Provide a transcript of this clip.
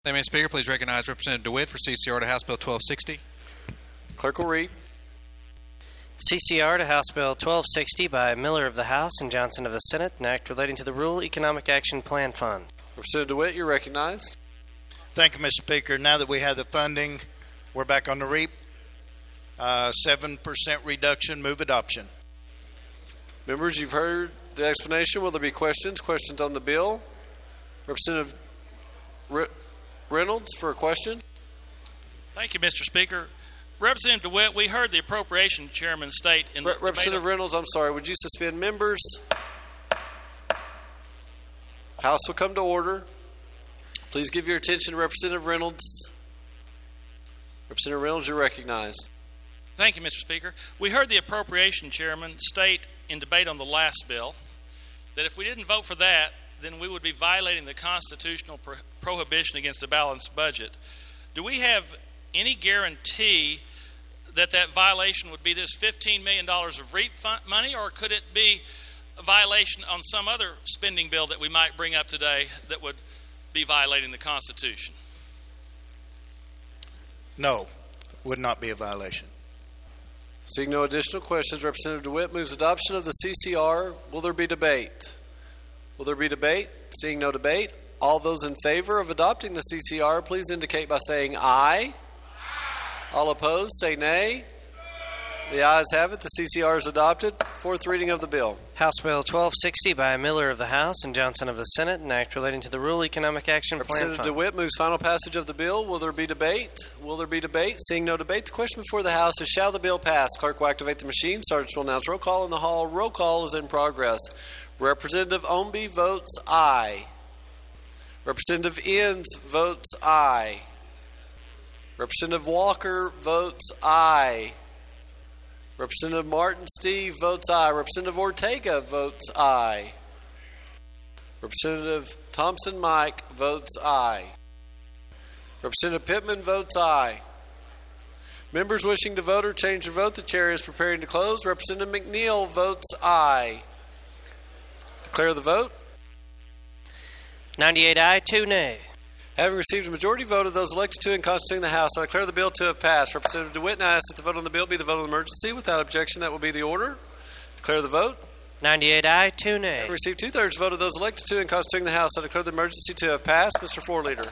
Madam Speaker, please recognize Representative DeWitt for CCR to House Bill 1260. Clerk will read. CCR to House Bill 1260 by Miller of the House and Johnson of the Senate, an act relating to the Rural Economic Action Plan Fund. Representative DeWitt, you're recognized. Thank you, Mr. Speaker. Now that we have the funding, we're back on the REAP. 7% reduction, move adoption. Members, you've heard the explanation. Will there be questions? Questions on the bill? Representative Reynolds for a question. Thank you, Mr. Speaker. Representative DeWitt, we heard the appropriation chairman state in the Representative Reynolds, I'm sorry. Would you suspend members? House will come to order. Please give your attention to Representative Reynolds. Representative Reynolds, you're recognized. Thank you, Mr. Speaker. We heard the appropriation chairman state in debate on the last bill that if we didn't vote for that, then we would be violating the constitutional prohibition against a balanced budget. Do we have any guarantee that that violation would be this $15 million of REAP money, or could it be a violation on some other spending bill that we might bring up today that would be violating the Constitution? No, would not be a violation. Seeing no additional questions, Representative DeWitt moves adoption of the CCR. Will there be debate? Will there be debate? Seeing no debate, all those in favor of adopting the CCR, please indicate by saying aye. All opposed, say nay. The ayes have it. The CCR is adopted. Fourth reading of the bill. House Bill 1260 by Miller of the House and Johnson of the Senate, an act relating to the Rural Economic Action Plan Fund. Representative DeWitt moves final passage of the bill. Will there be debate? Will there be debate? Seeing no debate, the question before the House is, shall the bill pass? Clerk will activate the machine. Sergeant will announce roll call in the hall. Roll call is in progress. Representative Omby votes aye. Representative Inns votes aye. Representative Walker votes aye. Representative Martin Steve votes aye. Representative Ortega votes aye. Representative Thompson Mike votes aye. Representative Pittman votes aye. Members wishing to vote or change their vote, the chair is preparing to close. Representative McNeil votes aye. Declare the vote. 98 aye, 2 nay. Having received a majority vote of those elected to and constituting the House, I declare the bill to have passed. Representative DeWitt and I ask that the vote on the bill be the vote of emergency. Without objection, that will be the order. Declare the vote. 98 aye, 2 nay. Having received 2/3 vote of those elected to and constituting the House, I declare the emergency to have passed. Mr. Floor Leader.